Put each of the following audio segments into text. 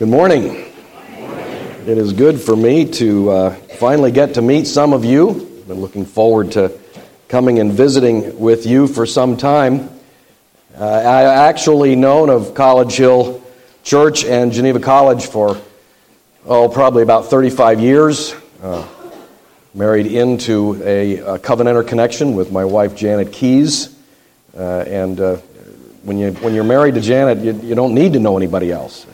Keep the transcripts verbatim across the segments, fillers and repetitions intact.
Good morning. It is good for me to uh, finally get to meet some of you. I've been looking forward to coming and visiting with you for some time. Uh, I actually known of College Hill Church and Geneva College for, oh, probably about thirty-five years. Uh, married into a, a covenanter connection with my wife, Janet Keys. Uh, and uh, when, you, when you're married to Janet, you, you don't need to know anybody else.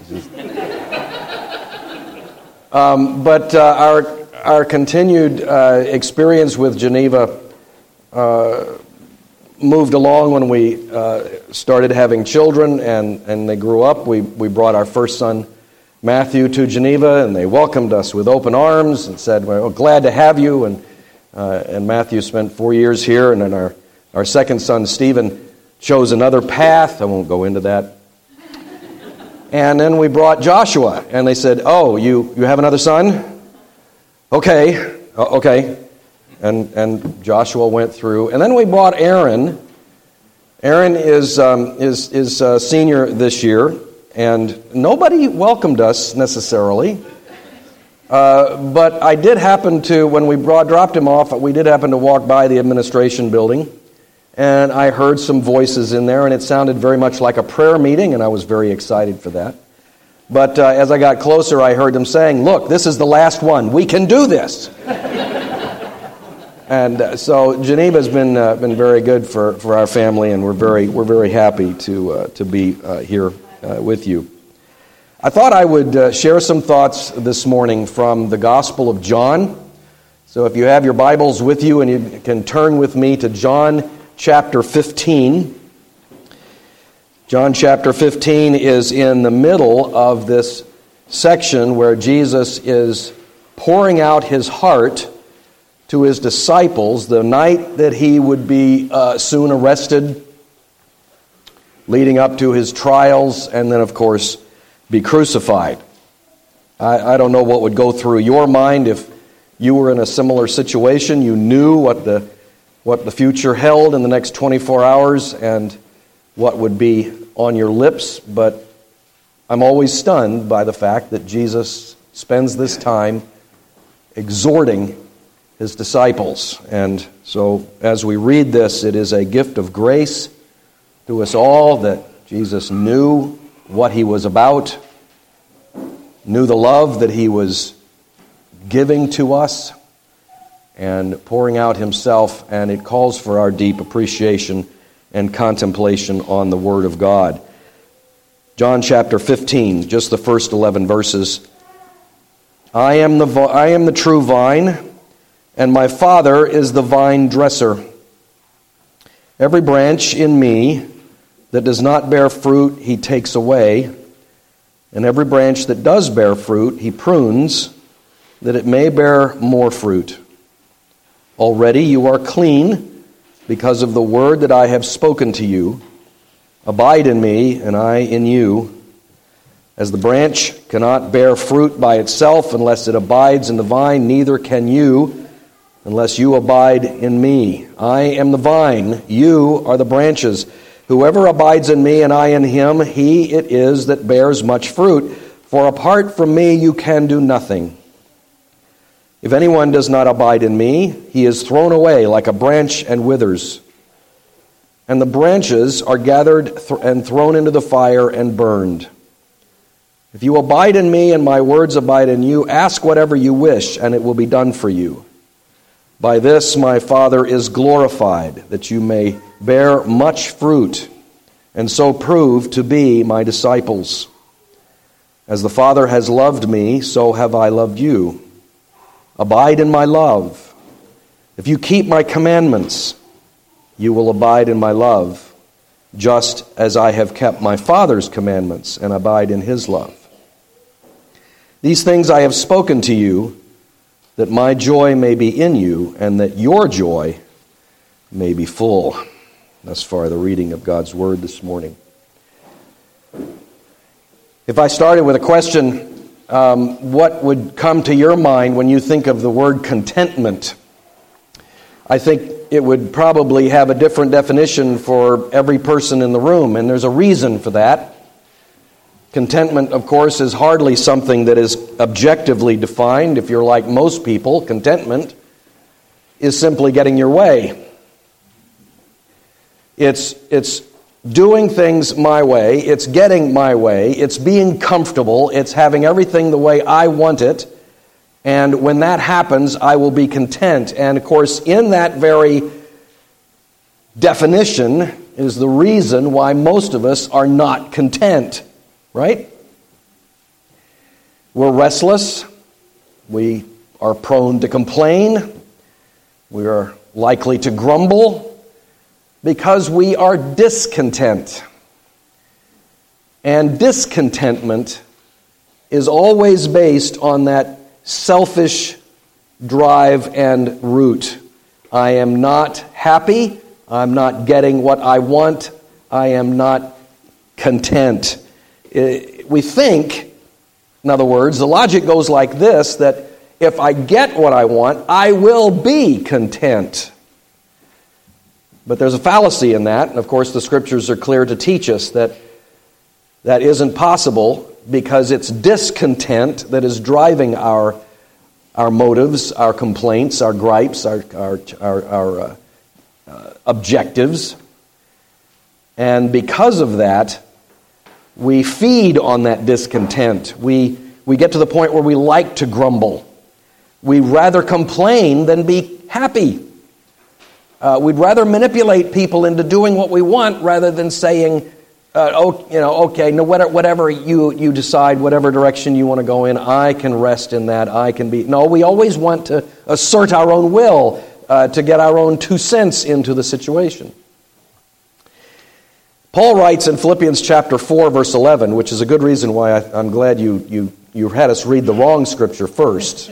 Um, but uh, our our continued uh, experience with Geneva uh, moved along when we uh, started having children, and, and they grew up. We we brought our first son, Matthew, to Geneva, and they welcomed us with open arms and said, "Well, glad to have you." And uh, and Matthew spent four years here, and then our our second son, Stephen, chose another path. I won't go into that. And then we brought Joshua, and they said, "Oh, you, you have another son? Okay, uh, okay." And and Joshua went through, and then we brought Aaron. Aaron is um, is is uh, senior this year, and nobody welcomed us necessarily. Uh, but I did happen to, when we brought dropped him off, we did happen to walk by the administration building. And I heard some voices in there, and it sounded very much like a prayer meeting, and I was very excited for that. But uh, as I got closer, I heard them saying, "Look, this is the last one. We can do this." And uh, so Geneva's been uh, been very good for, for our family, and we're very we're very happy to uh, to be uh, here uh, with you. I thought I would uh, share some thoughts this morning from the Gospel of John. So if you have your Bibles with you, and you can turn with me to John chapter fifteen. John chapter fifteen is in the middle of this section where Jesus is pouring out his heart to his disciples the night that he would be uh, soon arrested, leading up to his trials, and then, of course, be crucified. I, I don't know what would go through your mind if you were in a similar situation. You knew what the what the future held in the next twenty-four hours and what would be on your lips, but I'm always stunned by the fact that Jesus spends this time exhorting his disciples. And so as we read this, it is a gift of grace to us all that Jesus knew what he was about, knew the love that he was giving to us, and pouring out himself, and it calls for our deep appreciation and contemplation on the Word of God. John chapter fifteen, just the first eleven verses. I am the I am the true vine, and my Father is the vine dresser. Every branch in me that does not bear fruit, he takes away, and every branch that does bear fruit, he prunes, that it may bear more fruit. Already you are clean because of the word that I have spoken to you. Abide in me, and I in you. As the branch cannot bear fruit by itself unless it abides in the vine, neither can you unless you abide in me. I am the vine, you are the branches. Whoever abides in me and I in him, he it is that bears much fruit. For apart from me you can do nothing. If anyone does not abide in me, he is thrown away like a branch and withers. And the branches are gathered th- and thrown into the fire and burned. If you abide in me and my words abide in you, ask whatever you wish, and it will be done for you. By this my Father is glorified, that you may bear much fruit, and so prove to be my disciples. As the Father has loved me, so have I loved you. Abide in my love. If you keep my commandments, you will abide in my love, just as I have kept my Father's commandments and abide in his love. These things I have spoken to you, that my joy may be in you, and that your joy may be full. Thus far, the reading of God's Word this morning. If I started with a question, Um, what would come to your mind when you think of the word contentment? I think it would probably have a different definition for every person in the room, and there's a reason for that. Contentment, of course, is hardly something that is objectively defined. If you're like most people, contentment is simply getting your way. It's, it's doing things my way. It's getting my way. It's being comfortable. It's having everything the way I want it. And when that happens, I will be content. And, of course, in that very definition is the reason why most of us are not content. Right? We're restless. We are prone to complain. We are likely to grumble because we are discontent. And discontentment is always based on that selfish drive and root. I am not happy. I'm not getting what I want. I am not content. We think, in other words, the logic goes like this, that if I get what I want, I will be content. But there's a fallacy in that, and of course the Scriptures are clear to teach us that that isn't possible, because it's discontent that is driving our our motives, our complaints, our gripes, our, our, our, our uh, uh, objectives. And because of that, we feed on that discontent. We we get to the point where we like to grumble. We'd rather complain than be happy. Uh, we'd rather manipulate people into doing what we want rather than saying, uh, "Oh, you know, okay, no, whatever you you decide, whatever direction you want to go in, I can rest in that. I can be." No, we always want to assert our own will, uh, to get our own two cents into the situation. Paul writes in Philippians chapter four, verse eleven, which is a good reason why I, I'm glad you, you, you had us read the wrong scripture first.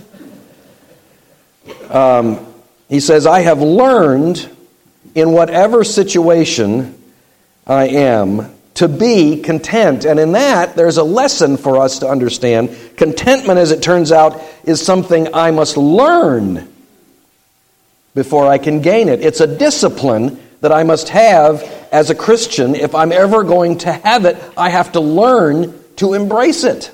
Um, he says, I have learned in whatever situation I am to be content. And in that, there's a lesson for us to understand. Contentment, as it turns out, is something I must learn before I can gain it. It's a discipline that I must have as a Christian. If I'm ever going to have it, I have to learn to embrace it.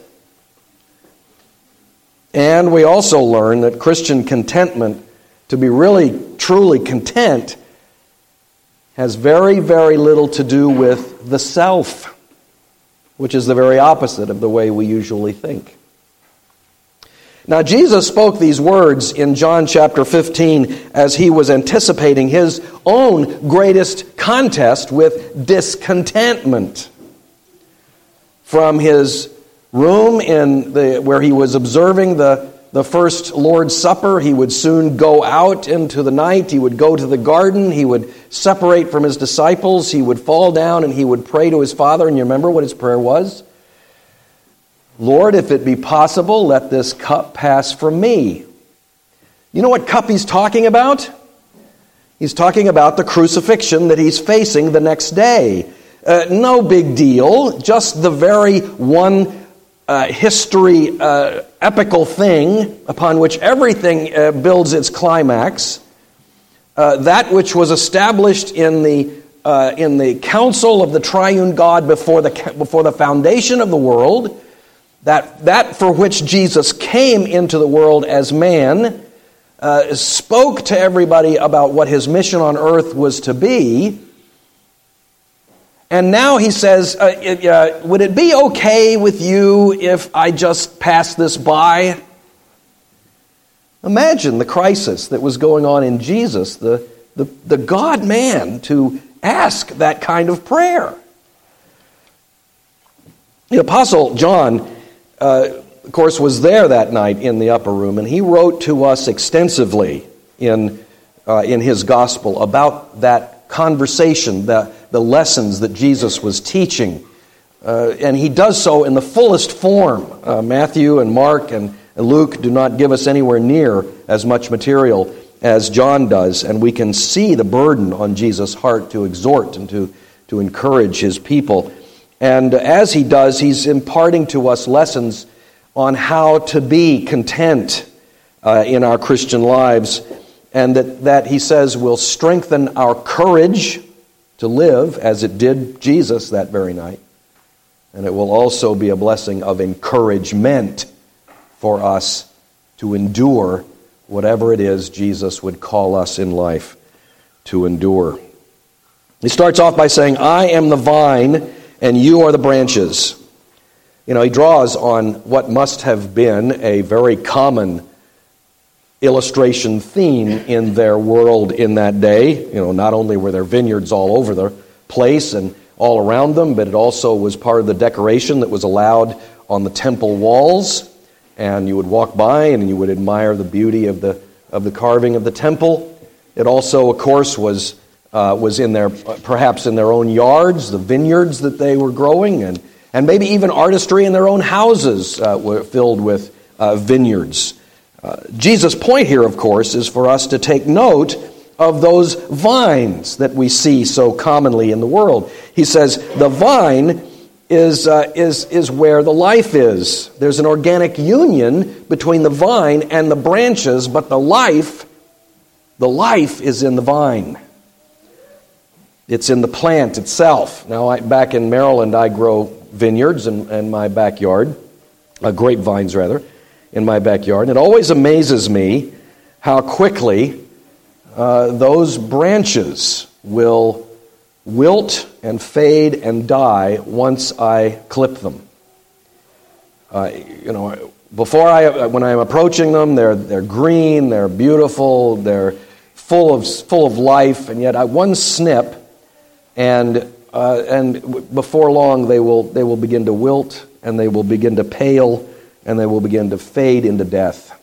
And we also learn that Christian contentment, to be really, truly content, has very, very little to do with the self, which is the very opposite of the way we usually think. Now, Jesus spoke these words in John chapter fifteen as he was anticipating his own greatest contest with discontentment. From his room in the where he was observing the, the first Lord's Supper, he would soon go out into the night. He would go to the garden. He would separate from his disciples. He would fall down and he would pray to his Father. And you remember what his prayer was? Lord, if it be possible, let this cup pass from me. You know what cup he's talking about? He's talking about the crucifixion that he's facing the next day. Uh, no big deal, just the very one uh, history, uh, epical thing upon which everything uh, builds its climax. Uh, that which was established in the uh, in the council of the triune God before the before the foundation of the world. That that for which Jesus came into the world as man, uh, spoke to everybody about what his mission on earth was to be. And now he says, uh, uh, would it be okay with you if I just pass this by? Imagine the crisis that was going on in Jesus, the, the, the God-man, to ask that kind of prayer. The Apostle John, Uh, of course, was there that night in the upper room, and he wrote to us extensively in uh, in his gospel about that conversation, the, the lessons that Jesus was teaching. Uh, and he does so in the fullest form. Uh, Matthew and Mark and, and Luke do not give us anywhere near as much material as John does, and we can see the burden on Jesus' heart to exhort and to, to encourage his people. And as he does, he's imparting to us lessons on how to be content uh, in our Christian lives, and that, that, he says, will strengthen our courage to live, as it did Jesus that very night, And it will also be a blessing of encouragement for us to endure whatever it is Jesus would call us in life to endure. He starts off by saying, I am the vine and you are the branches. You know, he draws on what must have been a very common illustration theme in their world in that day. You know, not only were there vineyards all over the place and all around them, but it also was part of the decoration that was allowed on the temple walls. And you would walk by and you would admire the beauty of the of the carving of the temple. It also, of course, was uh, was in their perhaps in their own yards, the vineyards that they were growing, and and maybe even artistry in their own houses uh, were filled with uh, vineyards. Uh, Jesus' point here, of course, is for us to take note of those vines that we see so commonly in the world. He says the vine is uh, is is where the life is. There's an organic union between the vine and the branches, but the life, the life is in the vine. It's in the plant itself. Now, I, back in Maryland, I grow vineyards in, in my backyard, uh, grapevines rather, in my backyard. And it always amazes me how quickly uh, those branches will wilt and fade and die once I clip them. Uh, you know, before I, when I'm approaching them, they're they're green, they're beautiful, they're full of full of life, and yet I one snip, and uh, and before long they will they will begin to wilt, and they will begin to pale, and they will begin to fade into death.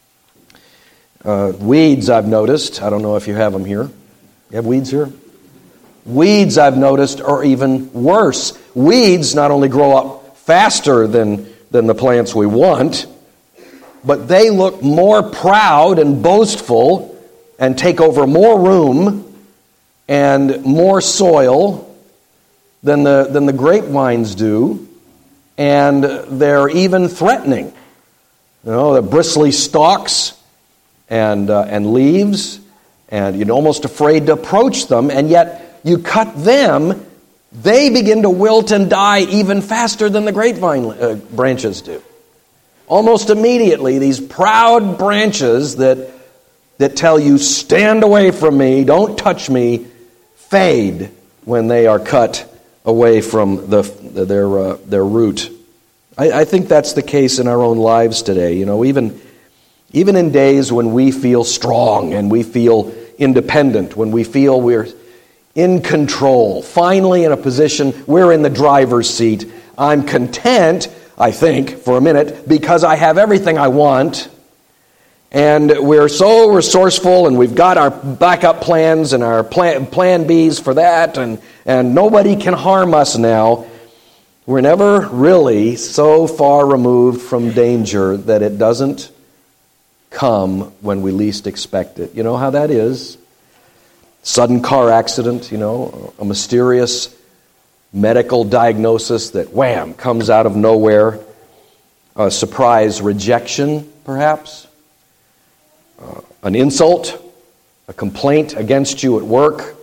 Uh, weeds, I've noticed. I don't know if you have them here. You have weeds here? Weeds, I've noticed, are even worse. Weeds not only grow up faster than, than the plants we want, but they look more proud and boastful and take over more room and more soil than the, than the grapevines do, and they're even threatening. You know, the bristly stalks and, uh, and leaves, and you're almost afraid to approach them, and yet you cut them, they begin to wilt and die even faster than the grapevine uh, branches do. Almost immediately, these proud branches that, that tell you, stand away from me, don't touch me, fade when they are cut away from the, their, uh, their root. I, I think that's the case in our own lives today. You know, even, even in days when we feel strong and we feel independent, when we feel we're in control, finally in a position, we're in the driver's seat. I'm content, I think, for a minute, because I have everything I want. And we're so resourceful, and we've got our backup plans and our plan, plan Bs for that, and, and nobody can harm us now. We're never really so far removed from danger that it doesn't come when we least expect it. You know how that is? Sudden car accident, you know, a mysterious medical diagnosis that, wham, comes out of nowhere. A surprise rejection, perhaps. Uh, an insult, a complaint against you at work.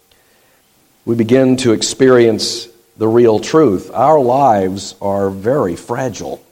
We begin to experience the real truth. Our lives are very fragile.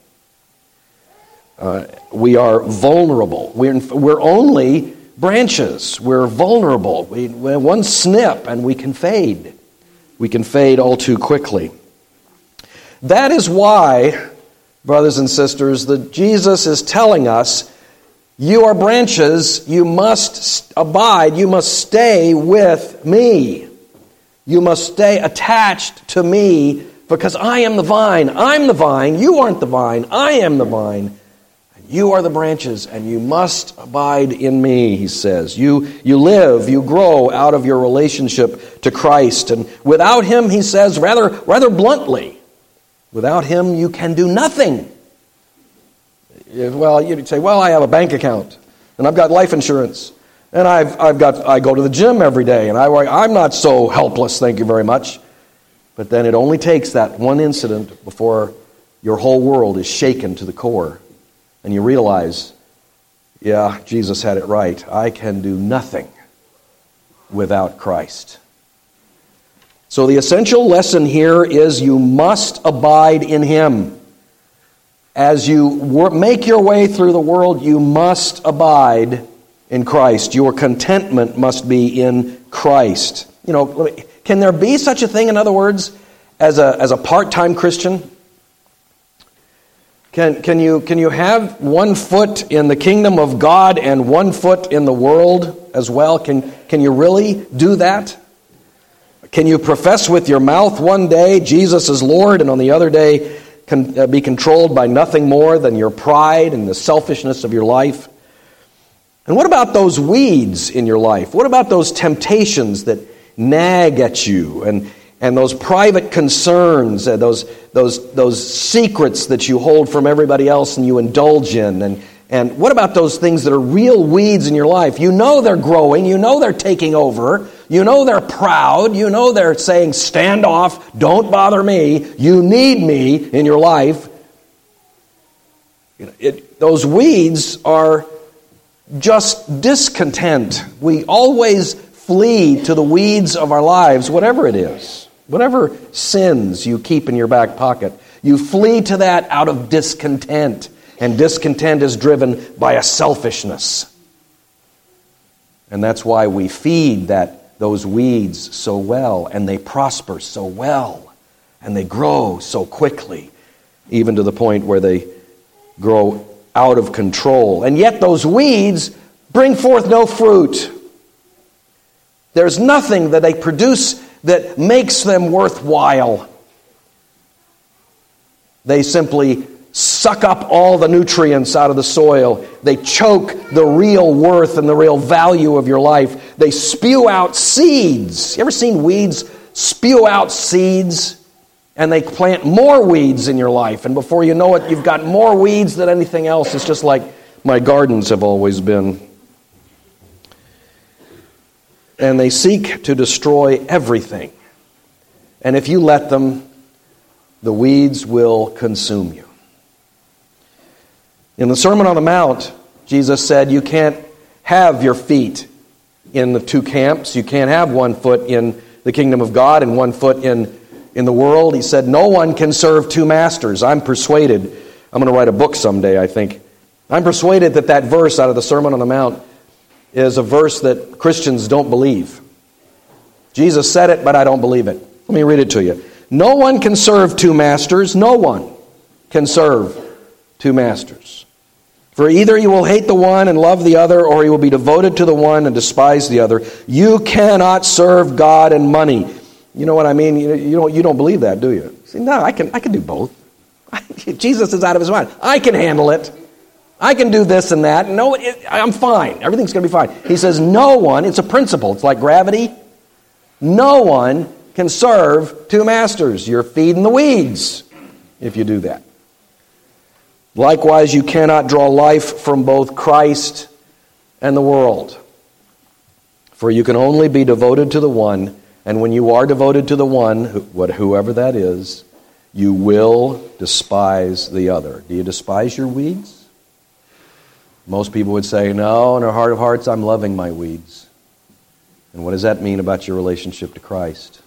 Uh, we are vulnerable. We're, we're only branches. We're vulnerable. We, we one snip and we can fade. We can fade all too quickly. That is why, brothers and sisters, that Jesus is telling us, you are branches, you must abide, you must stay with me. You must stay attached to me because I am the vine. I'm the vine. You aren't the vine. I am the vine. You are the branches, and you must abide in me, he says. You, you live, you grow out of your relationship to Christ. And without him, he says, rather, rather bluntly, without him you can do nothing. Well, you'd say, well, I have a bank account, and I've got life insurance, and I've, I've got, I go to the gym every day, and I, I'm not so helpless, thank you very much. But then it only takes that one incident before your whole world is shaken to the core. And you realize, yeah, Jesus had it right. I can do nothing without Christ. So the essential lesson here is you must abide in Him. As you wor- make your way through the world, you must abide in Christ. Your contentment must be in Christ. You know, can there be such a thing, in other words, as a as a part-time Christian? Can can you can you have one foot in the kingdom of God and one foot in the world as well? Can can you really do that? Can you profess with your mouth one day Jesus is Lord, and on the other day can, uh, be controlled by nothing more than your pride and the selfishness of your life? And what about those weeds in your life? What about those temptations that nag at you, and and those private concerns, uh, those those those secrets that you hold from everybody else and you indulge in? And and what about those things that are real weeds in your life? You know they're growing, you know they're taking over, you know they're proud, you know they're saying, stand off, don't bother me, you need me in your life. You know, it, those weeds are just discontent. We always flee to the weeds of our lives, whatever it is. Whatever sins you keep in your back pocket, you flee to that out of discontent. And discontent is driven by a selfishness. And that's why we feed that those weeds so well, and they prosper so well, and they grow so quickly, even to the point where they grow out of control. And yet those weeds bring forth no fruit. There's nothing that they produce that makes them worthwhile. They simply suck up all the nutrients out of the soil. They choke the real worth and the real value of your life. They spew out seeds. You ever seen weeds spew out seeds? And they plant more weeds in your life. And before you know it, you've got more weeds than anything else. It's just like my gardens have always been. And they seek to destroy everything. And if you let them, the weeds will consume you. In the Sermon on the Mount, Jesus said you can't have your feet in the two camps. You can't have one foot in the kingdom of God and one foot in, in the world. He said no one can serve two masters. I'm persuaded, I'm going to write a book someday, I think. I'm persuaded that that verse out of the Sermon on the Mount is a verse that Christians don't believe. Jesus said it, but I don't believe it. Let me read it to you. No one can serve two masters. No one can serve two masters. For either you will hate the one and love the other, or you will be devoted to the one and despise the other. You cannot serve God and money. You know what I mean? You, you, don't, you don't believe that, do you? See, no, I can, I can do both. Jesus is out of his mind. I can handle it. I can do this and that. No, it, I'm fine. Everything's going to be fine. He says no one, it's a principle. It's like gravity. No one can serve two masters. You're feeding the weeds if you do that. Likewise, you cannot draw life from both Christ and the world. For you can only be devoted to the one, and when you are devoted to the one, whoever that is, you will despise the other. Do you despise your weeds? Most people would say, no, in their heart of hearts, I'm loving my weeds. And what does that mean about your relationship to Christ?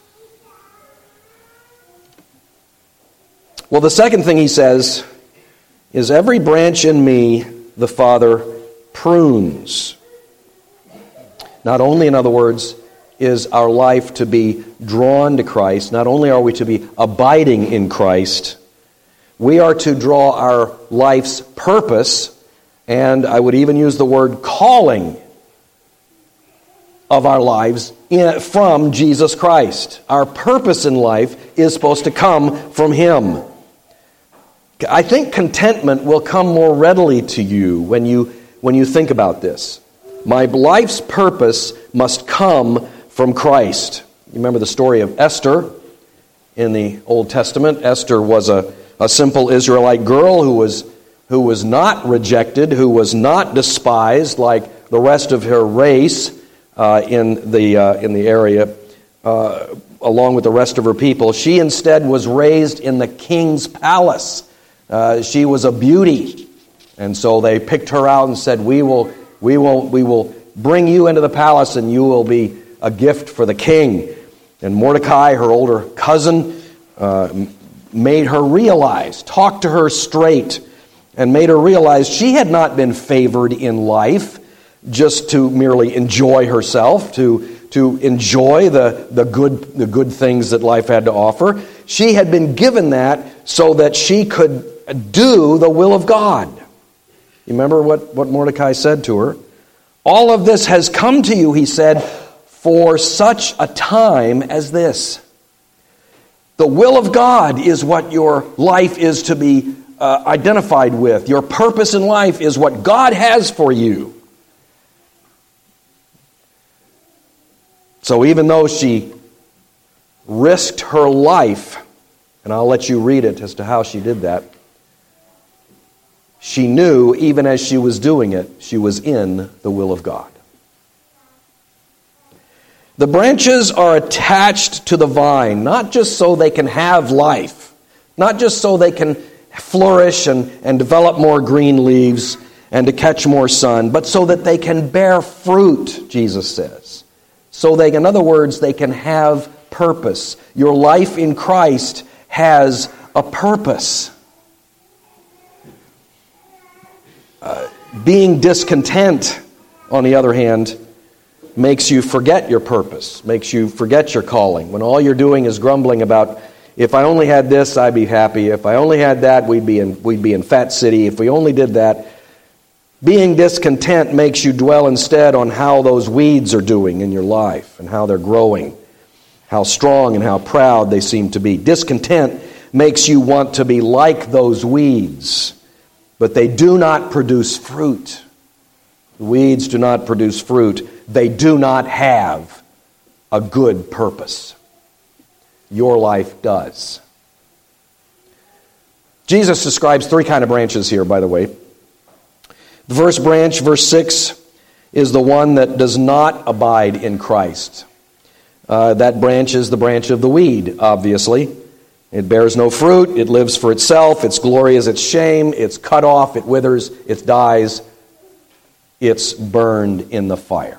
Well, the second thing he says is every branch in me the Father prunes. Not only, in other words, is our life to be drawn to Christ, not only are we to be abiding in Christ, we are to draw our life's purpose, and I would even use the word calling of our lives in, from Jesus Christ. Our purpose in life is supposed to come from Him. I think contentment will come more readily to you when you when you think about this. My life's purpose must come from Christ. You remember the story of Esther in the Old Testament. Esther was a, a simple Israelite girl who was who was not rejected, who was not despised like the rest of her race uh, in the uh, in the area, uh, along with the rest of her people. She instead was raised in the king's palace. Uh, she was a beauty, and so they picked her out and said, "We will, we will, we will bring you into the palace, and you will be a gift for the king." And Mordecai, her older cousin, uh, made her realize, talked to her straight, and made her realize she had not been favored in life just to merely enjoy herself, to, to enjoy the, the, good, the good things that life had to offer. She had been given that so that she could do the will of God. You remember what, what Mordecai said to her? All of this has come to you, he said, for such a time as this. The will of God is what your life is to be uh, identified with. Your purpose in life is what God has for you. So even though she risked her life, and I'll let you read it as to how she did that, she knew, even as she was doing it, she was in the will of God. The branches are attached to the vine, not just so they can have life, not just so they can flourish and, and develop more green leaves and to catch more sun, but so that they can bear fruit, Jesus says. So they, in other words, they can have purpose. Your life in Christ has a purpose. Uh, being discontent, on the other hand, makes you forget your purpose, makes you forget your calling. When all you're doing is grumbling about, if I only had this, I'd be happy. If I only had that, we'd be in, we'd be in Fat City. If we only did that. Being discontent makes you dwell instead on how those weeds are doing in your life and how they're growing, how strong and how proud they seem to be. Discontent makes you want to be like those weeds, but they do not produce fruit. The weeds do not produce fruit. They do not have a good purpose. Your life does. Jesus describes three kind of branches here, by the way. The first branch, verse six, is the one that does not abide in Christ. Uh, that branch is the branch of the weed, obviously. It bears no fruit. It lives for itself. Its glory is its shame. It's cut off. It withers. It dies. It's burned in the fire.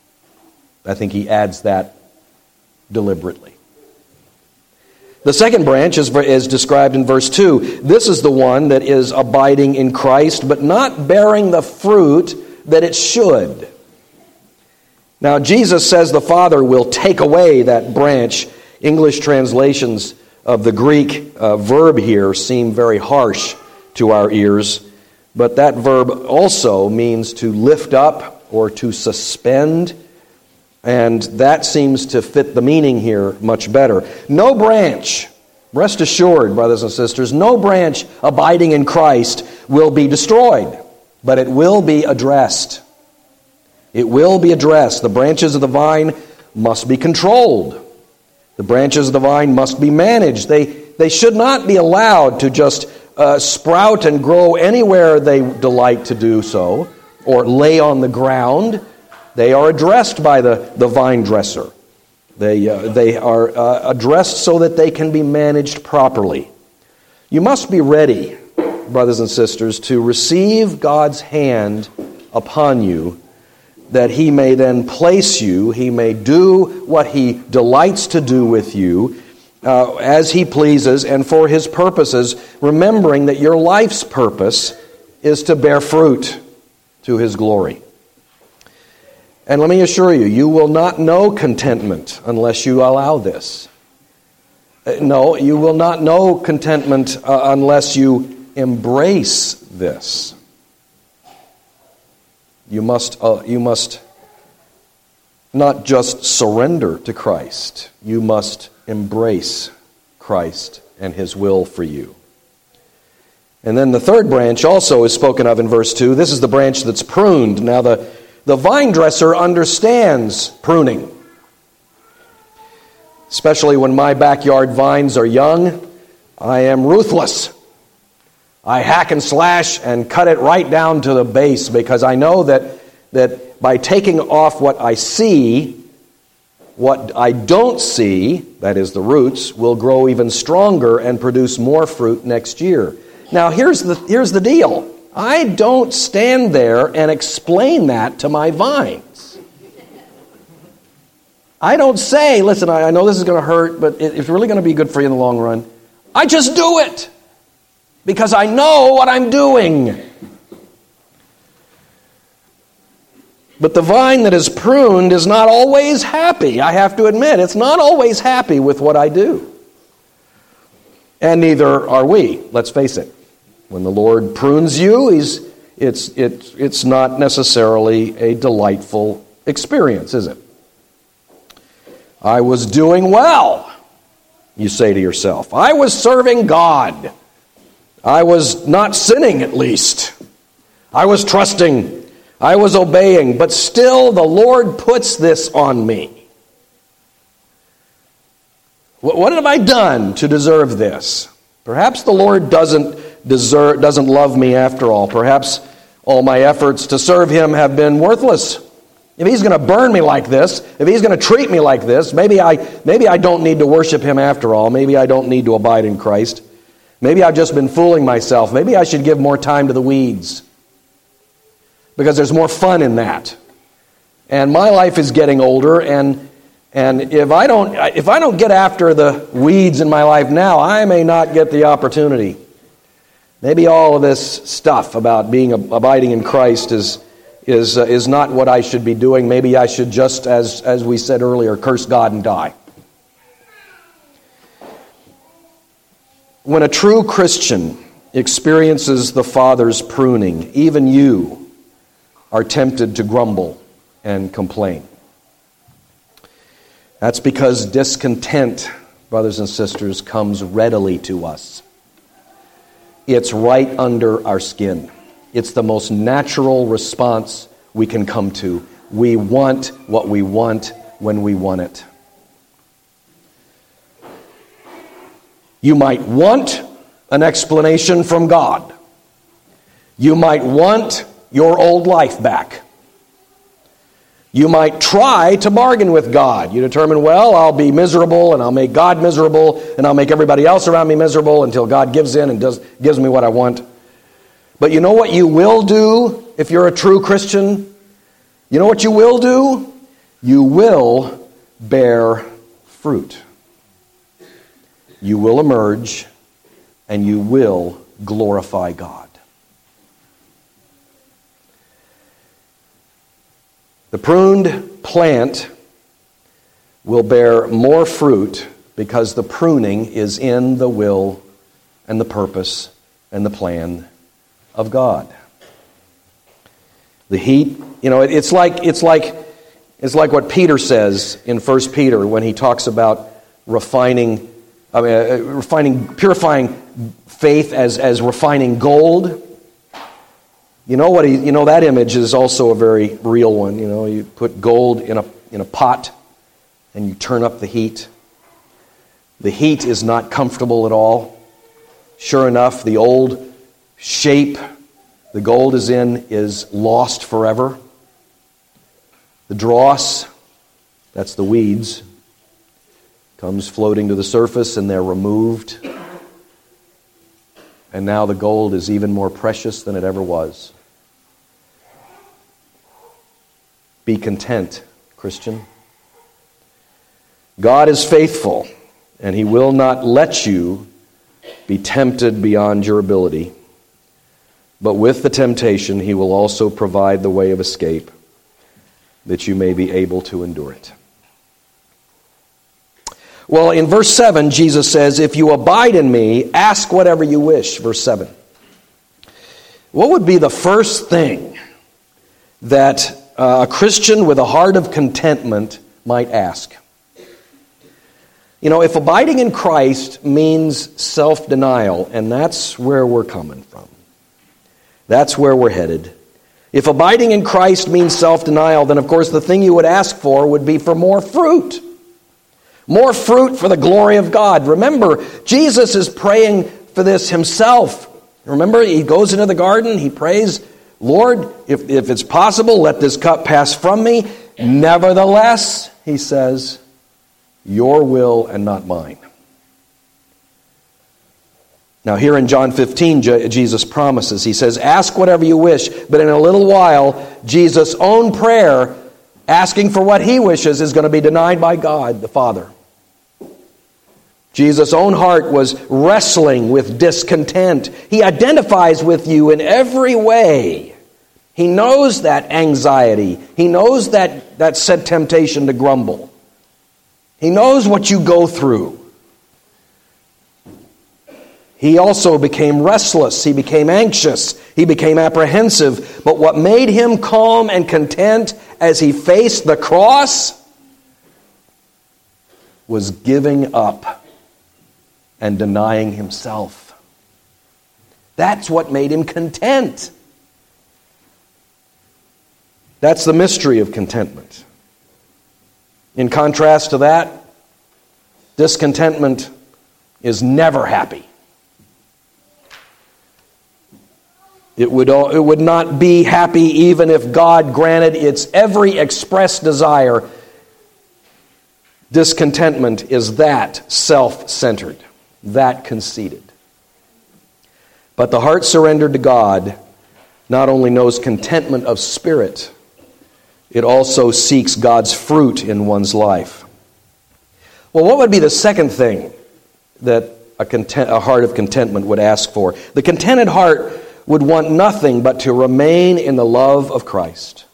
I think he adds that deliberately. The second branch is, is described in verse two. This is the one that is abiding in Christ, but not bearing the fruit that it should. Now, Jesus says the Father will take away that branch. English translations of the Greek uh, verb here seem very harsh to our ears, but that verb also means to lift up or to suspend, and that seems to fit the meaning here much better. No branch, rest assured, brothers and sisters, no branch abiding in Christ will be destroyed, but it will be addressed. It will be addressed. The branches of the vine must be controlled. The branches of the vine must be managed. They, they should not be allowed to just uh, sprout and grow anywhere they delight to do so, or lay on the ground. They are addressed by the, the vine dresser. They, uh, they are uh, addressed so that they can be managed properly. You must be ready, brothers and sisters, to receive God's hand upon you, that He may then place you, He may do what He delights to do with you, uh, as He pleases and for His purposes, remembering that your life's purpose is to bear fruit to His glory. And let me assure you, you will not know contentment unless you allow this. No, you will not know contentment uh, unless you embrace this. You must, uh, you must not just surrender to Christ. You must embrace Christ and His will for you. And then the third branch also is spoken of in verse two. This is the branch that's pruned. Now the, the vine dresser understands pruning. Especially when my backyard vines are young, I am ruthless. I hack and slash and cut it right down to the base because I know that, that by taking off what I see, what I don't see, that is the roots, will grow even stronger and produce more fruit next year. Now here's the, here's the deal. I don't stand there and explain that to my vines. I don't say, listen, I know this is going to hurt, but it's really going to be good for you in the long run. I just do it because I know what I'm doing. But the vine that is pruned is not always happy. I have to admit, it's not always happy with what I do. And neither are we, let's face it. When the Lord prunes you, he's, it's, it's, it's not necessarily a delightful experience, is it? I was doing well, you say to yourself. I was serving God. I was not sinning, at least. I was trusting. I was obeying. But still, the Lord puts this on me. What have I done to deserve this? Perhaps the Lord doesn't deserve, doesn't love me after all. Perhaps all my efforts to serve Him have been worthless. If He's going to burn me like this, if He's going to treat me like this, maybe I maybe I don't need to worship Him after all. Maybe I don't need to abide in Christ. Maybe I've just been fooling myself. Maybe I should give more time to the weeds. Because there's more fun in that. And my life is getting older, and and if I don't if I don't get after the weeds in my life now, I may not get the opportunity. Maybe all of this stuff about being abiding in Christ is is uh, is not what I should be doing. Maybe I should just, as as we said earlier, curse God and die. When a true Christian experiences the Father's pruning, even you are tempted to grumble and complain. That's because discontent, brothers and sisters, comes readily to us. It's right under our skin. It's the most natural response we can come to. We want what we want when we want it. You might want an explanation from God. You might want your old life back. You might try to bargain with God. You determine, well, I'll be miserable, and I'll make God miserable, and I'll make everybody else around me miserable until God gives in and does gives me what I want. But you know what you will do if you're a true Christian? You know what you will do? You will bear fruit. You will emerge, and you will glorify God. The pruned plant will bear more fruit because the pruning is in the will and the purpose and the plan of God. The heat, you know, it's like it's like it's like what Peter says in First Peter when he talks about refining, I mean, uh, refining, purifying faith as as refining gold. You know what he, you know that image is also a very real one. You know, you put gold in a in a pot and you turn up the heat. The heat is not comfortable at all. Sure enough, the old shape the gold is in is lost forever. The dross, that's the weeds, comes floating to the surface and they're removed. And now the gold is even more precious than it ever was. Be content, Christian. God is faithful, and He will not let you be tempted beyond your ability. But with the temptation, He will also provide the way of escape that you may be able to endure it. Well, in verse seven, Jesus says, if you abide in me, ask whatever you wish. Verse seven. What would be the first thing that uh, a Christian with a heart of contentment might ask? You know, if abiding in Christ means self-denial, and that's where we're coming from. That's where we're headed. If abiding in Christ means self-denial, then of course the thing you would ask for would be for more fruit. More fruit for the glory of God. Remember, Jesus is praying for this Himself. Remember, He goes into the garden, He prays, Lord, if, if it's possible, let this cup pass from me. Nevertheless, He says, your will and not mine. Now here in John fifteen, Jesus promises, He says, ask whatever you wish. But in a little while, Jesus' own prayer asking for what he wishes is going to be denied by God the Father. Jesus' own heart was wrestling with discontent. He identifies with you in every way. He knows that anxiety. He knows that, that said temptation to grumble. He knows what you go through. He also became restless. He became anxious. He became apprehensive. But what made him calm and content as he faced the cross was giving up and denying himself. That's what made him content. That's the mystery of contentment. In contrast to that, discontentment is never happy. It would, it would not be happy even if God granted its every expressed desire. Discontentment is that self-centered, that conceited. But the heart surrendered to God not only knows contentment of spirit, it also seeks God's fruit in one's life. Well, what would be the second thing that a, content, a heart of contentment would ask for? The contented heart would want nothing but to remain in the love of Christ.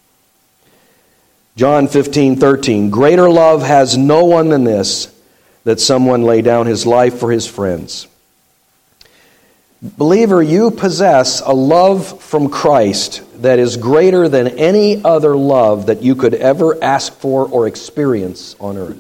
John fifteen thirteen, greater love has no one than this, that someone lay down his life for his friends. Believer, you possess a love from Christ that is greater than any other love that you could ever ask for or experience on earth.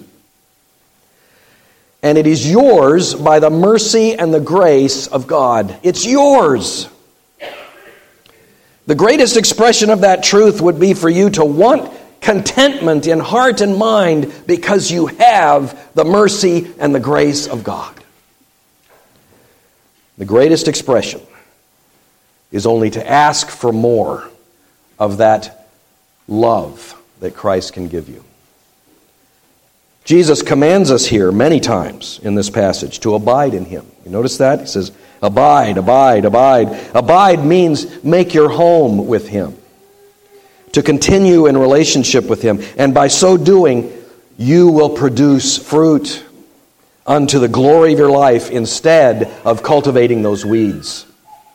And it is yours by the mercy and the grace of God. It's yours. The greatest expression of that truth would be for you to want contentment in heart and mind because you have the mercy and the grace of God. The greatest expression is only to ask for more of that love that Christ can give you. Jesus commands us here many times in this passage to abide in Him. You notice that? He says, abide, abide, abide. Abide means make your home with Him. To continue in relationship with Him. And by so doing, you will produce fruit unto the glory of your life instead of cultivating those weeds.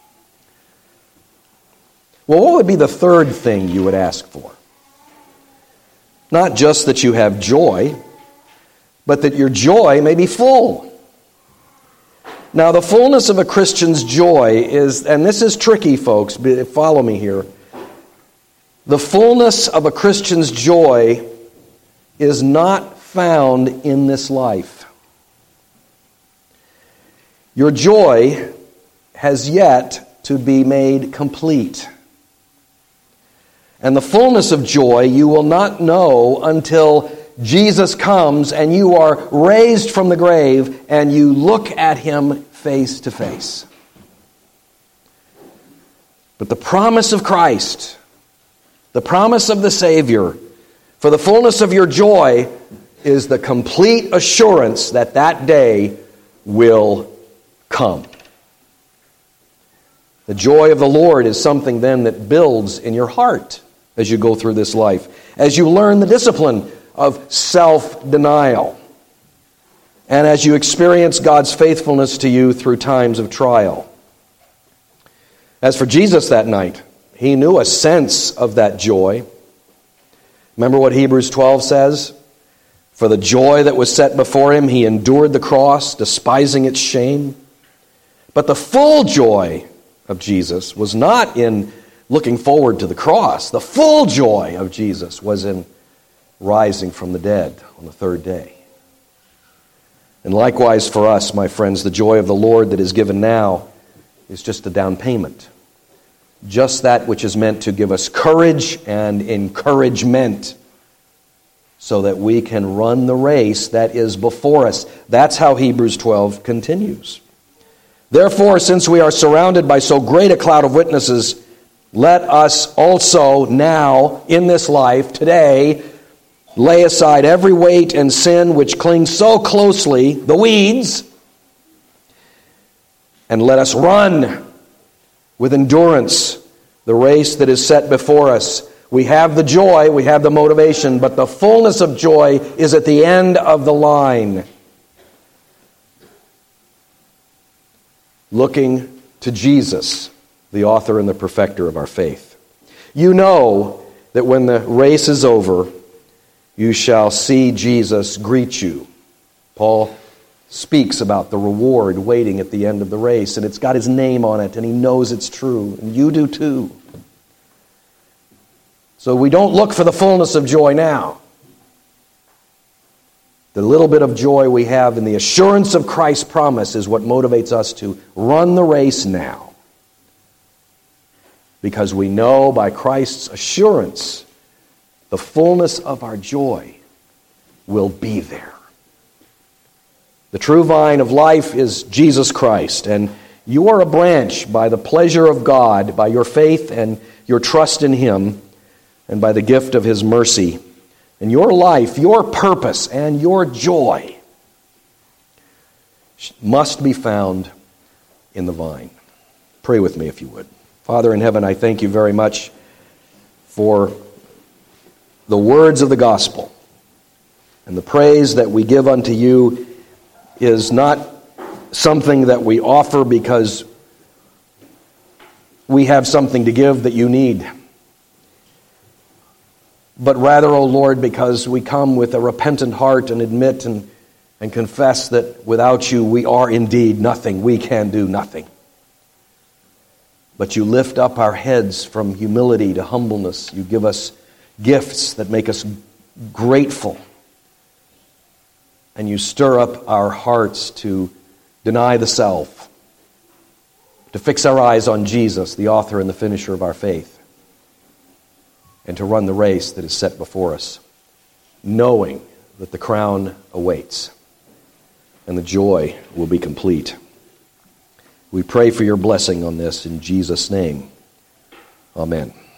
Well, what would be the third thing you would ask for? Not just that you have joy, but that your joy may be full. Now, the fullness of a Christian's joy is, and this is tricky, folks, follow me here. The fullness of a Christian's joy is not found in this life. Your joy has yet to be made complete. And the fullness of joy you will not know until Jesus comes and you are raised from the grave and you look at Him face to face. But the promise of Christ, the promise of the Savior, for the fullness of your joy is the complete assurance that that day will come. The joy of the Lord is something then that builds in your heart as you go through this life, as you learn the discipline of self-denial, and as you experience God's faithfulness to you through times of trial. As for Jesus that night, He knew a sense of that joy. Remember what Hebrews twelve says? For the joy that was set before Him, He endured the cross, despising its shame. But the full joy of Jesus was not in looking forward to the cross. The full joy of Jesus was in rising from the dead on the third day. And likewise for us, my friends, the joy of the Lord that is given now is just a down payment. Just that which is meant to give us courage and encouragement so that we can run the race that is before us. That's how Hebrews twelve continues. Therefore, since we are surrounded by so great a cloud of witnesses, let us also now, in this life, today, lay aside every weight and sin which clings so closely, the weeds, and let us run with endurance the race that is set before us, We have the joy, we have the motivation, but the fullness of joy is at the end of the line. Looking to Jesus, the author and the perfecter of our faith. You know that when the race is over, you shall see Jesus greet you. Paul speaks about the reward waiting at the end of the race, and it's got his name on it, and he knows it's true, and you do too. So we don't look for the fullness of joy now. The little bit of joy we have in the assurance of Christ's promise is what motivates us to run the race now. Because we know by Christ's assurance, the fullness of our joy will be there. The true vine of life is Jesus Christ, and you are a branch by the pleasure of God, by your faith and your trust in Him, and by the gift of His mercy. And your life, your purpose, and your joy must be found in the vine. Pray with me if you would. Father in heaven, I thank you very much for the words of the gospel. And the praise that we give unto you is not something that we offer because we have something to give that you need, but rather, O Lord, because we come with a repentant heart and admit and, and confess that without you we are indeed nothing. We can do nothing. But you lift up our heads from humility to humbleness. You give us gifts that make us grateful. And you stir up our hearts to deny the self, to fix our eyes on Jesus, the author and the finisher of our faith, and to run the race that is set before us, knowing that the crown awaits and the joy will be complete. We pray for your blessing on this in Jesus' name. Amen.